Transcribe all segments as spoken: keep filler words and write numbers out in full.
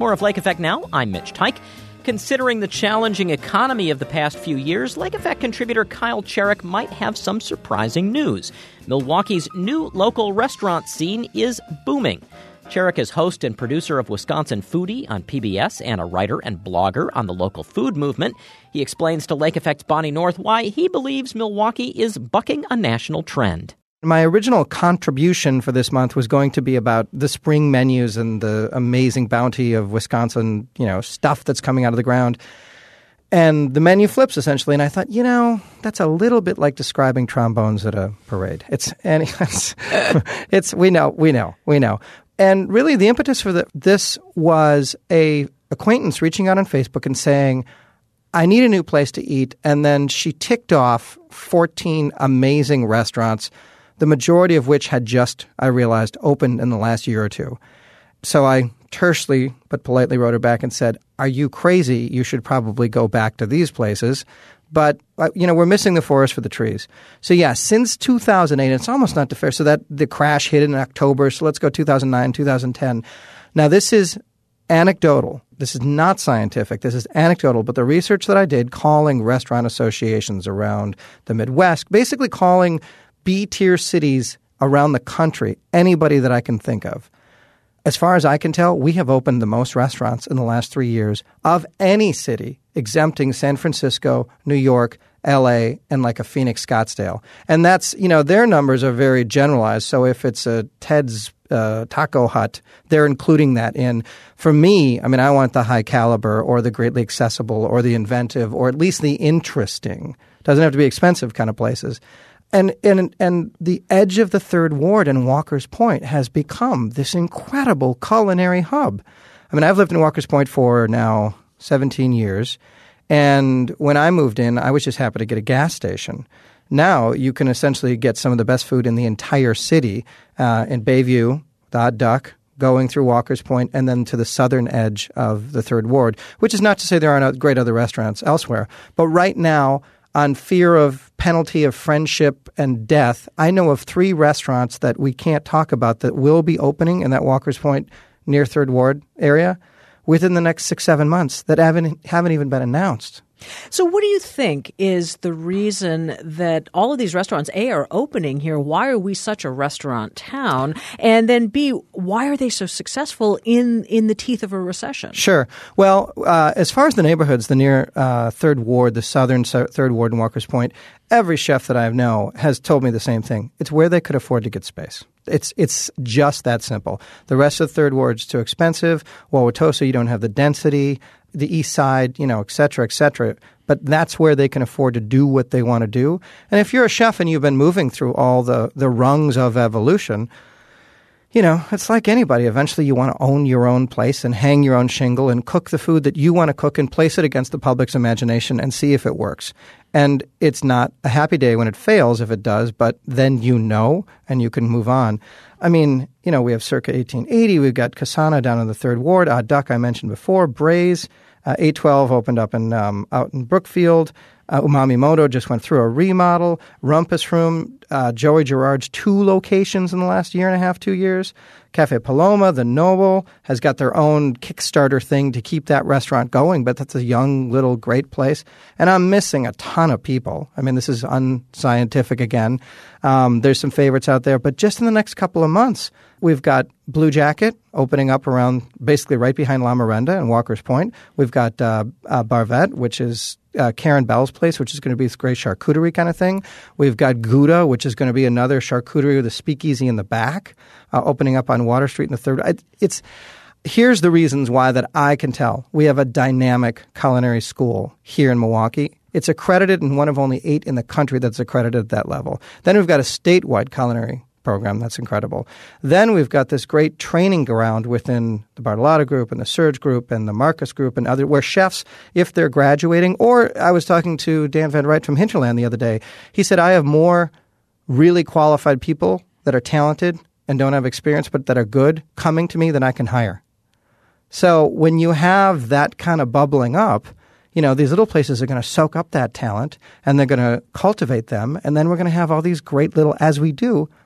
More of Lake Effect Now. I'm Mitch Teich. Considering the challenging economy of the past few years, Lake Effect contributor Kyle Cherrick might have some surprising news. Milwaukee's new local restaurant scene is booming. Cherrick is host and producer of Wisconsin Foodie on P B S and a writer and blogger on the local food movement. He explains to Lake Effect's Bonnie North why he believes Milwaukee is bucking a national trend. My original contribution for this month was going to be about the spring menus and the amazing bounty of Wisconsin, you know, stuff that's coming out of the ground. And the menu flips, essentially. And I thought, you know, that's a little bit like describing trombones at a parade. It's, and it's, it's we know, we know, we know. And really the impetus for the, this was a acquaintance reaching out on Facebook and saying, I need a new place to eat. And then she ticked off fourteen amazing restaurants, the majority of which had just, I realized, opened in the last year or two. So I tersely but politely wrote her back and said, are you crazy? You should probably go back to these places. But, you know, we're missing the forest for the trees. So, yeah, since two thousand eight, it's almost not fair. So that the crash hit in October. So let's go two thousand nine, two thousand ten. Now, this is anecdotal. This is not scientific. This is anecdotal. But the research that I did calling restaurant associations around the Midwest, basically calling B-tier cities around the country, anybody that I can think of. As far as I can tell, we have opened the most restaurants in the last three years of any city, exempting San Francisco, New York, L A, and like a Phoenix, Scottsdale. And that's, you know, their numbers are very generalized. So if it's a Ted's uh, Taco Hut, they're including that in. For me, I mean, I want the high caliber or the greatly accessible or the inventive or at least the interesting. Doesn't have to be expensive kind of places. And, and and the edge of the Third Ward in Walker's Point has become this incredible culinary hub. I mean, I've lived in Walker's Point for now seventeen years. And when I moved in, I was just happy to get a gas station. Now you can essentially get some of the best food in the entire city uh, in Bayview, the Odd Duck, going through Walker's Point, and then to the southern edge of the Third Ward, which is not to say there aren't great other restaurants elsewhere. But right now, on fear of penalty of friendship and death, I know of three restaurants that we can't talk about that will be opening in that Walker's Point near Third Ward area within the next six, seven months that haven't haven't even been announced. So what do you think is the reason that all of these restaurants, A, are opening here? Why are we such a restaurant town? And then, B, why are they so successful in, in the teeth of a recession? Sure. Well, uh, as far as the neighborhoods, the near uh, Third Ward, the southern Third Ward in Walker's Point, every chef that I know has told me the same thing. It's where they could afford to get space. It's it's just that simple. The rest of the Third Ward is too expensive. Wauwatosa, you don't have the density. The East Side, you know, et cetera, et cetera. But that's where they can afford to do what they want to do. And if you're a chef and you've been moving through all the, the rungs of evolution, you know, it's like anybody. Eventually you want to own your own place and hang your own shingle and cook the food that you want to cook and place it against the public's imagination and see if it works. And it's not a happy day when it fails if it does, but then you know and you can move on. I mean, you know, we have Circa eighteen eighty. We've got Kasana down in the Third Ward. Odd Duck I mentioned before. Braze. Uh, eight twelve opened up in um, out in Brookfield. Uh, Umami Moto just went through a remodel. Rumpus Room, uh, Joey Gerard's two locations in the last year and a half, two years. Cafe Paloma, The Noble, has got their own Kickstarter thing to keep that restaurant going, but that's a young, little, great place. And I'm missing a ton of people. I mean, this is unscientific again. Um, there's some favorites out there, but just in the next couple of months, we've got Blue Jacket opening up around basically right behind La Merenda and Walker's Point. We've got uh, uh, Barvette, which is uh, Karen Bell's place, which is going to be this great charcuterie kind of thing. We've got Gouda, which is going to be another charcuterie with a speakeasy in the back, uh, opening up on Water Street in the third. It, it's here's the reasons why that I can tell. We have a dynamic culinary school here in Milwaukee. It's accredited and one of only eight in the country that's accredited at that level. Then we've got a statewide culinary program. That's incredible. Then we've got this great training ground within the Bartolotta Group and the Surge Group and the Marcus Group and other, where chefs, if they're graduating, or I was talking to Dan Van Wright from Hinterland the other day. He said, I have more really qualified people that are talented and don't have experience, but that are good coming to me than I can hire. So when you have that kind of bubbling up, you know, these little places are going to soak up that talent and they're going to cultivate them. And then we're going to have all these great little, as we do,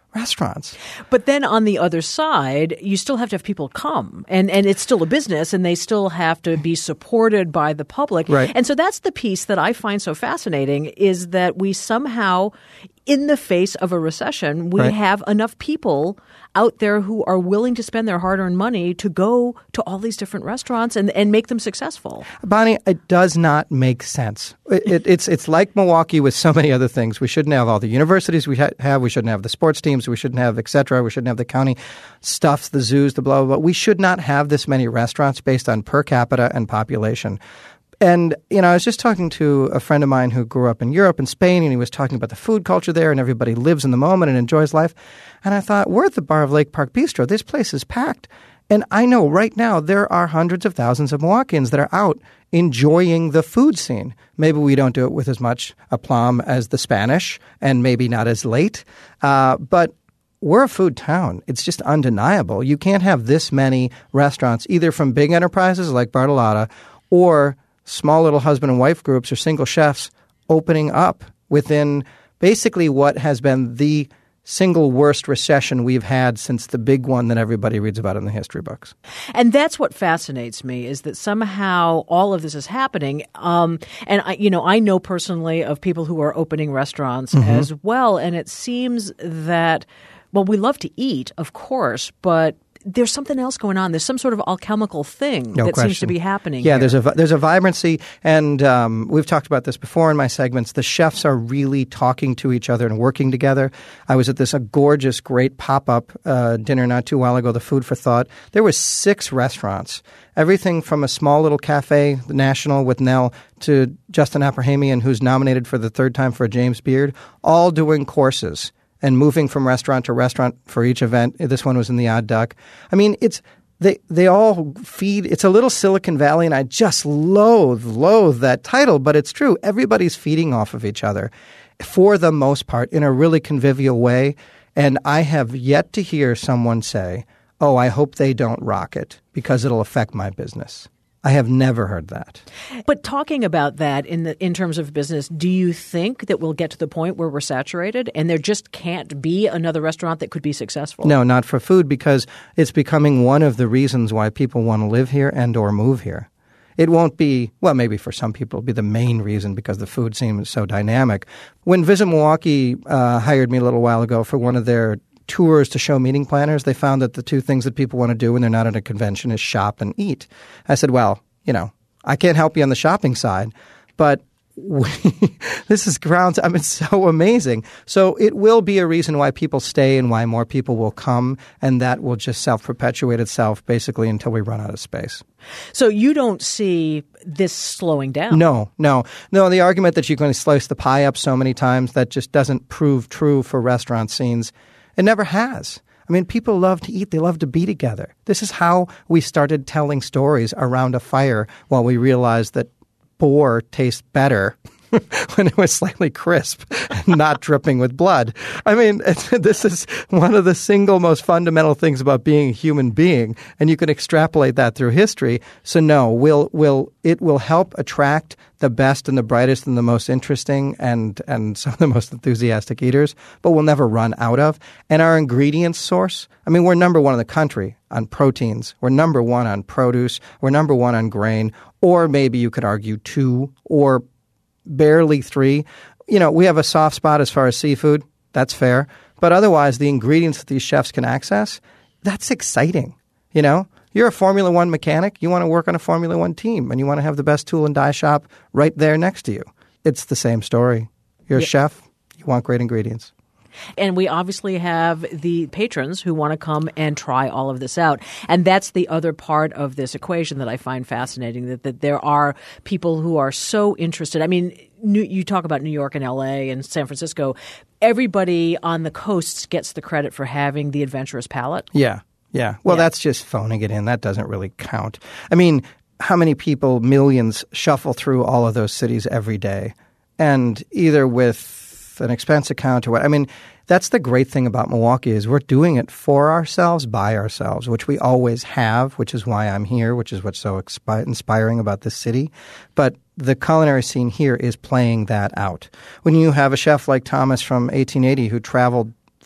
restaurants. But then on the other side, you still have to have people come, and, and it's still a business, and they still have to be supported by the public. Right. And so that's the piece that I find so fascinating, is that we somehow, in the face of a recession, we right. have enough people out there who are willing to spend their hard-earned money to go to all these different restaurants and, and make them successful. Bonnie, it does not make sense. It, it, it's it's like Milwaukee with so many other things. We shouldn't have all the universities we ha- have. We shouldn't have the sports teams. We shouldn't have et cetera. We shouldn't have the county stuffs, the zoos, the blah, blah, blah. We should not have this many restaurants based on per capita and population. And, you know, I was just talking to a friend of mine who grew up in Europe and Spain, and he was talking about the food culture there, and everybody lives in the moment and enjoys life. And I thought, we're at the bar of Lake Park Bistro. This place is packed. And I know right now there are hundreds of thousands of Milwaukeeans that are out enjoying the food scene. Maybe we don't do it with as much aplomb as the Spanish, and maybe not as late. Uh, but we're a food town. It's just undeniable. You can't have this many restaurants, either from big enterprises like Bartolotta or small little husband and wife groups or single chefs opening up within basically what has been the single worst recession we've had since the big one that everybody reads about in the history books. And that's what fascinates me, is that somehow all of this is happening. Um, and, I, you know, I know personally of people who are opening restaurants mm-hmm. as well. And it seems that, well, we love to eat, of course, but there's something else going on. There's some sort of alchemical thing no that question. seems to be happening Yeah, here. there's a there's a vibrancy, and um, we've talked about this before in my segments. The chefs are really talking to each other and working together. I was at this a gorgeous, great pop-up uh, dinner not too while ago, the Food for Thought. There were six restaurants, everything from a small little cafe, the National with Nell, to Justin Abrahamian, who's nominated for the third time for a James Beard, all doing courses and moving from restaurant to restaurant for each event. This one was in the Odd Duck. I mean, it's they they all feed. It's a little Silicon Valley, and I just loathe, loathe that title, but it's true. Everybody's feeding off of each other for the most part in a really convivial way. And I have yet to hear someone say, oh, I hope they don't rock it because it'll affect my business. I have never heard that. But talking about that in the in terms of business, do you think that we'll get to the point where we're saturated and there just can't be another restaurant that could be successful? No, not for food, because it's becoming one of the reasons why people want to live here and or move here. It won't be, well, maybe for some people it'll be the main reason because the food scene is so dynamic. When Visit Milwaukee uh, hired me a little while ago for one of their tours to show meeting planners, they found that the two things that people want to do when they're not at a convention is shop and eat. I said, well, you know, I can't help you on the shopping side, but we, this is grounds. I mean, it's so amazing. So it will be a reason why people stay and why more people will come, and that will just self-perpetuate itself basically until we run out of space. So you don't see this slowing down? No, no. No, the argument that you're going to slice the pie up so many times, that just doesn't prove true for restaurant scenes. It never has. I mean, people love to eat. They love to be together. This is how we started telling stories around a fire while we realized that boar tastes better when it was slightly crisp and not dripping with blood. I mean, this is one of the single most fundamental things about being a human being, and you can extrapolate that through history. So no, we'll, we'll, it will help attract the best and the brightest and the most interesting and, and some of the most enthusiastic eaters, but we'll never run out of. And our ingredients source, I mean, we're number one in the country on proteins. We're number one on produce. We're number one on grain, or maybe you could argue two or barely three. You know, we have a soft spot as far as seafood. That's fair. But otherwise, the ingredients that these chefs can access, that's exciting. You know, you're a Formula One mechanic. You want to work on a Formula One team, and you want to have the best tool and die shop right there next to you. It's the same story. You're a yeah. chef. You want great ingredients. And we obviously have the patrons who want to come and try all of this out. And that's the other part of this equation that I find fascinating, that, that there are people who are so interested. I mean, New, you talk about New York and L A and San Francisco. Everybody on the coasts gets the credit for having the adventurous palate. Yeah, yeah. Well, yeah. That's just phoning it in. That doesn't really count. I mean, how many people, millions, shuffle through all of those cities every day? And either with an expense account or what. I mean, that's the great thing about Milwaukee is we're doing it for ourselves, by ourselves, which we always have, which is why I'm here, which is what's so expi- inspiring about this city. But the culinary scene here is playing that out. When you have a chef like Thomas from eighteen eighty who traveled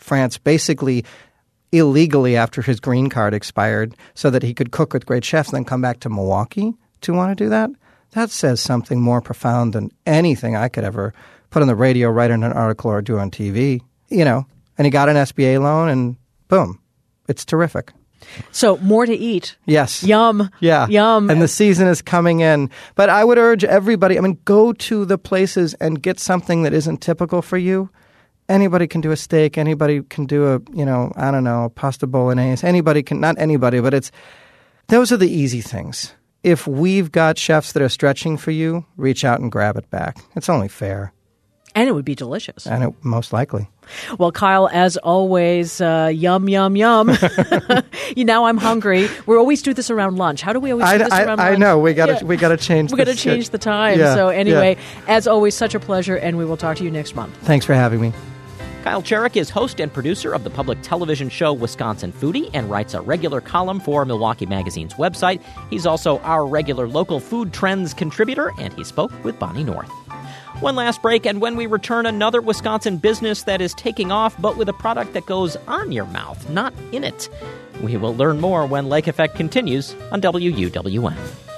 France basically illegally after his green card expired so that he could cook with great chefs and then come back to Milwaukee to want to do that. That says something more profound than anything I could ever put on the radio, write in an article, or do on T V. You know, and he got an S B A loan and boom, it's terrific. So more to eat. Yes. Yum. Yeah. Yum. And the season is coming in. But I would urge everybody, I mean, go to the places and get something that isn't typical for you. Anybody can do a steak. Anybody can do a, you know, I don't know, a pasta bolognese. Anybody can, not anybody, but it's, those are the easy things. If we've got chefs that are stretching for you, reach out and grab it back. It's only fair. And it would be delicious. And it, most likely. Well, Kyle, as always, uh, yum, yum, yum. you know, I'm hungry. We always do this around lunch. How do we always I, do this I, around I lunch? know. We got to Yeah. we got to change we got to this. change the time. Yeah, So anyway, yeah. as always, such a pleasure, and we will talk to you next month. Thanks for having me. Kyle Cherrick is host and producer of the public television show Wisconsin Foodie and writes a regular column for Milwaukee Magazine's website. He's also our regular local food trends contributor, and he spoke with Bonnie North. One last break, and when we return, another Wisconsin business that is taking off, but with a product that goes on your mouth, not in it. We will learn more when Lake Effect continues on W U W M.